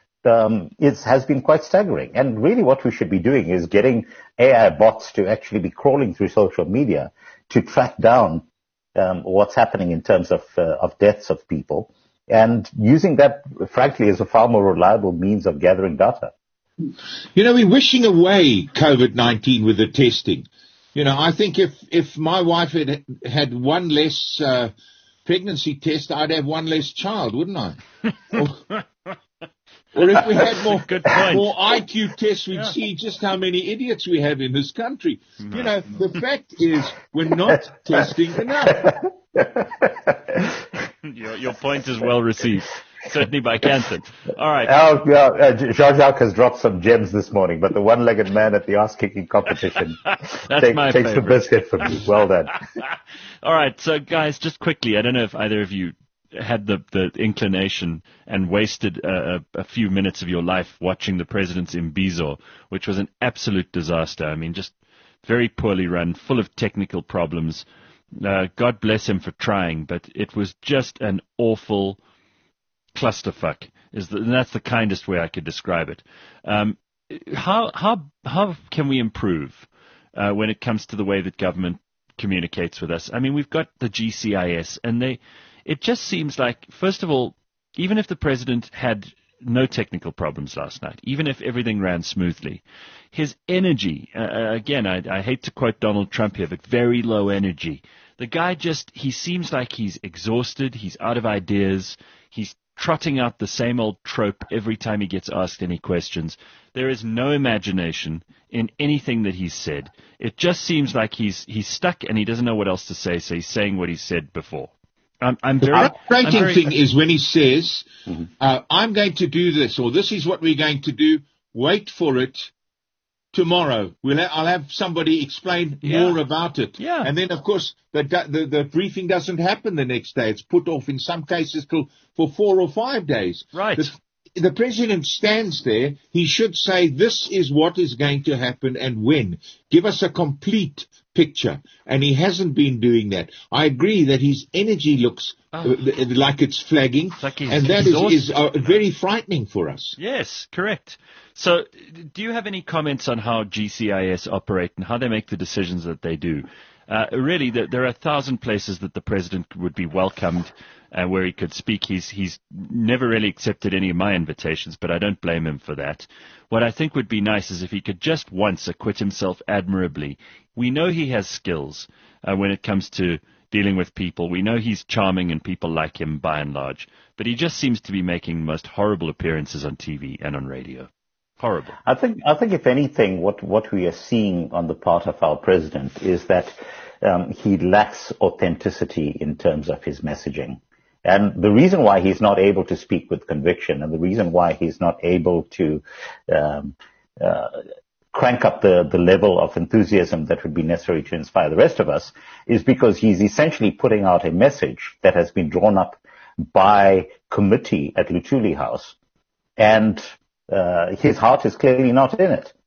um, is, has been quite staggering. And really what we should be doing is getting A I bots to actually be crawling through social media to track down um, what's happening in terms of, uh, of deaths of people, and using that, frankly, as a far more reliable means of gathering data. You know, we're wishing away COVID nineteen with the testing. You know, I think if, if my wife had had one less uh, pregnancy test, I'd have one less child, wouldn't I? or, Or if we had more, Good point. more I Q tests, we'd Yeah. see just how many idiots we have in this country. No. You know, the fact is we're not testing enough. your, your point is well received, certainly by Canton. All right. Oh, yeah, uh, Jean-Jacques has dropped some gems this morning, but the one-legged man at the ass-kicking competition That's take, my takes the favorite. biscuit from me. Well done. All right, so guys, just quickly, I don't know if either of you had the, the inclination and wasted a, a, a few minutes of your life watching the president's Imbizo, which was an absolute disaster. I mean, just very poorly run, full of technical problems. Uh, God bless him for trying, but it was just an awful clusterfuck. Is the, and that's the kindest way I could describe it. Um, how how how can we improve uh, when it comes to the way that government communicates with us? I mean, we've got the G C I S, and they. It just seems like, first of all, even if the president had no technical problems last night, even if everything ran smoothly, his energy, uh, again, I, I hate to quote Donald Trump here, but very low energy. The guy just, he seems like he's exhausted, he's out of ideas, he's trotting out the same old trope every time he gets asked any questions. There is no imagination in anything that he's said. It just seems like he's he's stuck and he doesn't know what else to say, so he's saying what he said before. I'm, I'm very. The frustrating I'm very, thing is when he says, uh, I'm going to do this, or this is what we're going to do, wait for it tomorrow. We'll ha- I'll have somebody explain Yeah. more about it. Yeah. And then, of course, the, the, the briefing doesn't happen the next day. It's put off in some cases till for four or five days. Right. The, the president stands there. He should say, this is what is going to happen and when. Give us a complete picture. And he hasn't been doing that. I agree that his energy looks Oh. uh, like it's flagging. like he's and that exhausted. is, is uh, very frightening for us. Yes, correct. So, do you have any comments on how G C I S operate and how they make the decisions that they do? Uh, really, there, there are a thousand places that the president would be welcomed uh, where he could speak. He's he's never really accepted any of my invitations, but I don't blame him for that. What I think would be nice is if he could just once acquit himself admirably. We know he has skills uh, when it comes to dealing with people. We know he's charming and people like him by and large, but he just seems to be making the most horrible appearances on T V and on radio. Horrible. I think, I think if anything, what, what we are seeing on the part of our president is that um, he lacks authenticity in terms of his messaging. And the reason why he's not able to speak with conviction and the reason why he's not able to um, uh, crank up the, the level of enthusiasm that would be necessary to inspire the rest of us is because he's essentially putting out a message that has been drawn up by committee at Luthuli House. And uh, his heart is clearly not in it.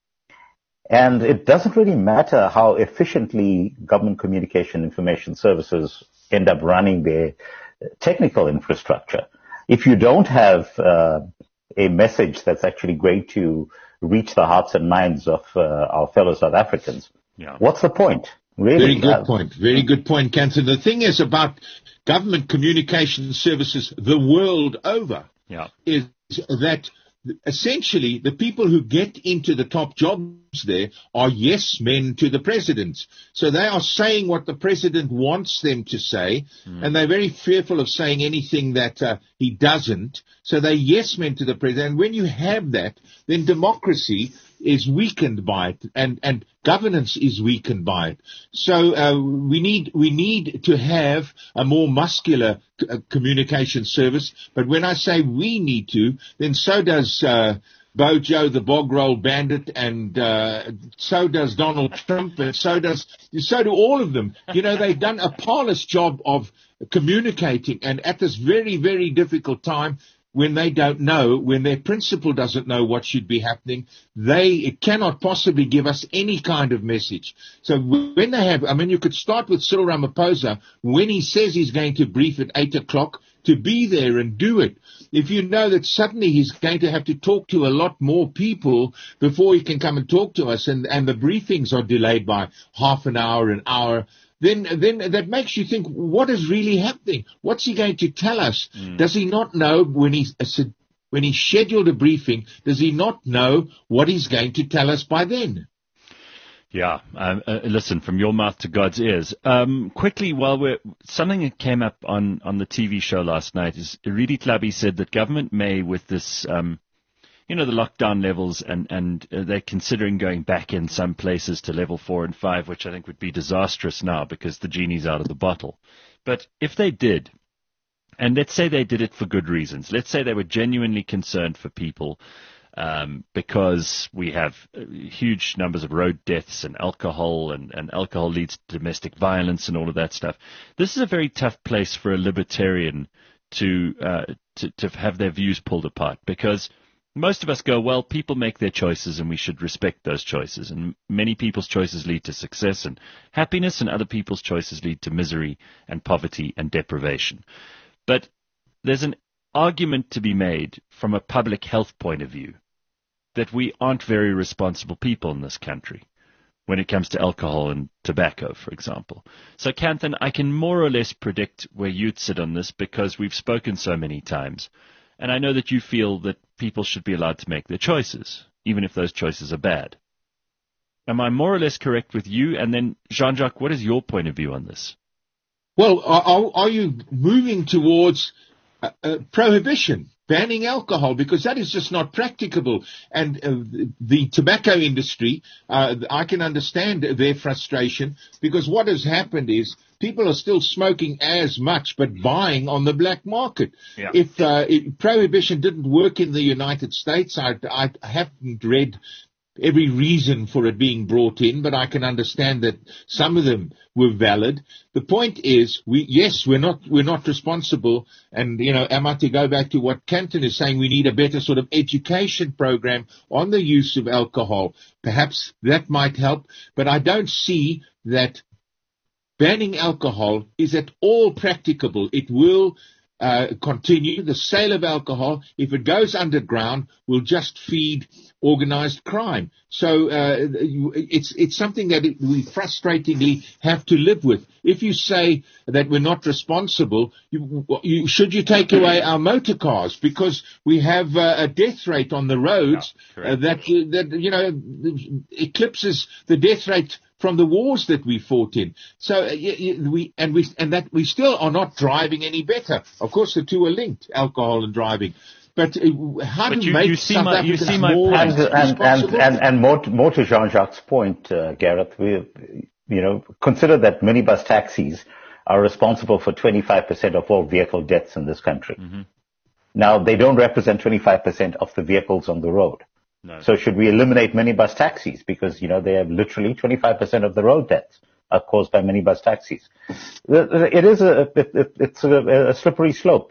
And it doesn't really matter how efficiently government communication information services end up running their technical infrastructure. If you don't have uh, a message that's actually going to reach the hearts and minds of uh, our fellow South Africans, Yeah. what's the point? Really? Very good Uh, point. Very good point, Canton. The thing is about government communication services the world over Yeah. is that essentially the people who get into the top jobs there are yes men to the president. So they are saying what the president wants them to say, mm. and they're very fearful of saying anything that uh, he doesn't. So they're yes men to the president. And when you have that, then democracy is weakened by it, and, and governance is weakened by it. So uh, we need we need to have a more muscular c- uh, communication service. But when I say we need to, then so does uh, Bojo, the bog roll bandit, and uh, so does Donald Trump, and so does so do all of them. You know, they've done a parlous job of communicating, and at this very very difficult time, when they don't know, when their principal doesn't know what should be happening, they cannot possibly give us any kind of message. So when they have, I mean, you could start with Cyril Ramaphosa, when he says he's going to brief at eight o'clock, to be there and do it. If you know that suddenly he's going to have to talk to a lot more people before he can come and talk to us, and, and the briefings are delayed by half an hour, an hour, then then that makes you think, what is really happening? What's he going to tell us? Mm. Does he not know when he's when he scheduled a briefing, does he not know what he's going to tell us by then? Yeah, um, uh, listen, from your mouth to God's ears. Um, quickly, while we're, something that came up on, on the T V show last night is Ridi Tlhabi said that government may, with this um, you know, the lockdown levels, and, and uh, they're considering going back in some places to level four and five, which I think would be disastrous now because the genie's out of the bottle. But if they did, and let's say they did it for good reasons, let's say they were genuinely concerned for people, um, because we have uh, huge numbers of road deaths and alcohol, and, and alcohol leads to domestic violence and all of that stuff. This is a very tough place for a libertarian to, uh, to, to have their views pulled apart, because most of us go, well, people make their choices and we should respect those choices. And many people's choices lead to success and happiness, and other people's choices lead to misery and poverty and deprivation. But there's an argument to be made from a public health point of view that we aren't very responsible people in this country when it comes to alcohol and tobacco, for example. So, Kanthan, I can more or less predict where you'd sit on this because we've spoken so many times. And I know that you feel that people should be allowed to make their choices, even if those choices are bad. Am I more or less correct with you? And then, Jean-Jacques, what is your point of view on this? Well, are, are you moving towards uh, uh, prohibition, banning alcohol? Because that is just not practicable. And uh, the tobacco industry, uh, I can understand their frustration, because what has happened is people are still smoking as much, but buying on the black market. Yeah. If, uh, if prohibition didn't work in the United States, I, I haven't read every reason for it being brought in, but I can understand that some of them were valid. The point is, we yes, we're not we're not responsible. And you know, am I to go back to what Kanthan is saying? We need a better sort of education program on the use of alcohol. Perhaps that might help, but I don't see that banning alcohol is at all practicable. It will uh, continue. The sale of alcohol, if it goes underground, will just feed organized crime. So uh, it's it's something that it, we frustratingly have to live with. If you say that we're not responsible, you, you, should you take away our motor cars because we have uh, a death rate on the roads no, uh, that that you know eclipses the death rate from the wars that we fought in. So uh, we and we and that we still are not driving any better. Of course, the two are linked: alcohol and driving. But uh, how but do you make you see South my, Africans you see my more and, and, and, and, and more, to, more to Jean-Jacques' point, uh, Gareth, we, you know, consider that minibus taxis are responsible for twenty-five percent of all vehicle deaths in this country. Mm-hmm. Now, they don't represent twenty-five percent of the vehicles on the road. No. So should we eliminate minibus taxis? Because, you know, they have literally twenty-five percent of the road deaths are caused by minibus taxis. It is a, it, it's a, a slippery slope.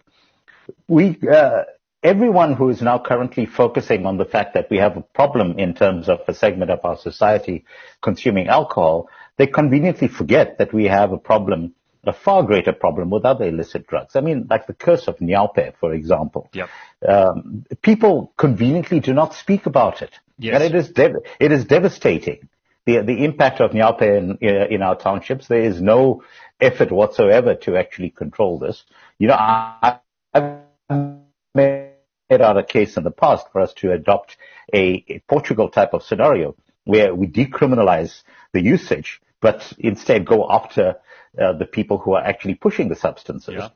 We, uh, Everyone who is now currently focusing on the fact that we have a problem in terms of a segment of our society consuming alcohol, they conveniently forget that we have a problem, a far greater problem with other illicit drugs. I mean, like the curse of Nyaupe, for example. Yep. Um, people conveniently do not speak about it. Yes. And it is, dev- it is devastating. The, the impact of Nyaupe in, in our townships, there is no effort whatsoever to actually control this. You know, I, I've made out a case in the past for us to adopt a, a Portugal type of scenario where we decriminalize the usage, but instead go after uh, the people who are actually pushing the substances yeah.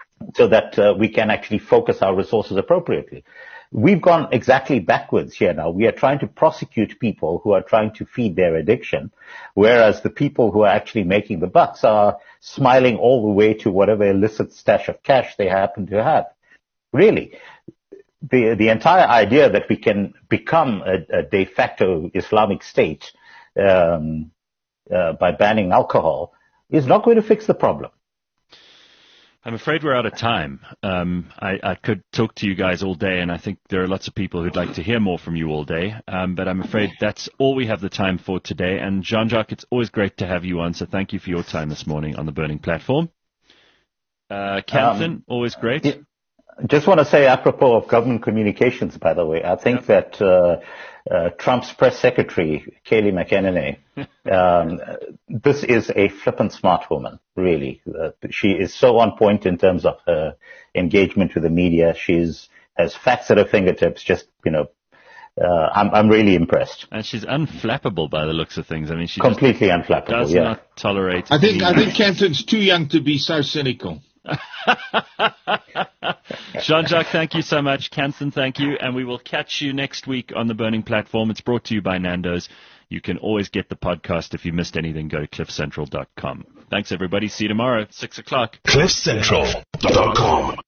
so that uh, we can actually focus our resources appropriately. We've gone exactly backwards here now. We are trying to prosecute people who are trying to feed their addiction, whereas the people who are actually making the bucks are smiling all the way to whatever illicit stash of cash they happen to have. Really. The the entire idea that we can become a, a de facto Islamic state um, uh, by banning alcohol is not going to fix the problem. I'm afraid we're out of time. Um, I, I could talk to you guys all day, and I think there are lots of people who'd like to hear more from you all day. Um, but I'm afraid that's all we have the time for today. And Jean-Jacques, it's always great to have you on. So thank you for your time this morning on the Burning Platform. Uh, Kanthan, um, always great. Yeah. Just want to say, apropos of government communications, by the way, I think yep. that uh, uh, Trump's press secretary, Kayleigh McEnany, um, this is a flippant smart woman, really. Uh, she is so on point in terms of her engagement with the media. She's has facts at her fingertips. Just you know, uh, I'm I'm really impressed. And she's unflappable by the looks of things. I mean, she completely unflappable. Does yeah. not tolerate. I think any... I think Kanthan's too young to be so cynical. Jean-Jacques, thank you so much. Kansan, thank you. And we will catch you next week on the Burning Platform. It's brought to you by Nando's. You can always get the podcast. If you missed anything, go to cliff central dot com. Thanks, everybody. See you tomorrow at six o'clock. cliff central dot com